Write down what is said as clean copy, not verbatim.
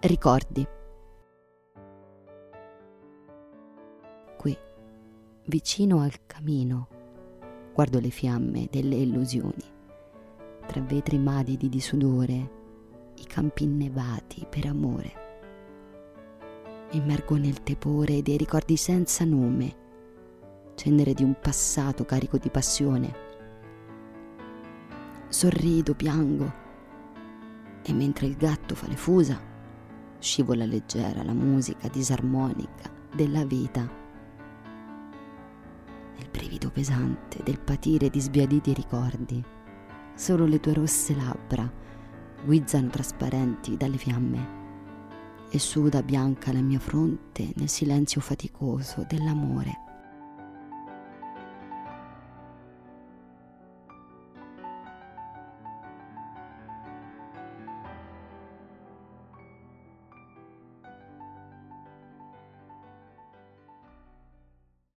Ricordi. Qui, vicino al camino, guardo le fiamme delle illusioni, tra vetri madidi di sudore, i campi innevati per amore. Immergo nel tepore dei ricordi senza nome, cenere di un passato carico di passione. Sorrido, piango, e mentre il gatto fa le fusa, scivola leggera la musica disarmonica della vita. Nel brivido pesante del patire di sbiaditi ricordi, solo le tue rosse labbra guizzano trasparenti dalle fiamme, e suda bianca la mia fronte nel silenzio faticoso dell'amore.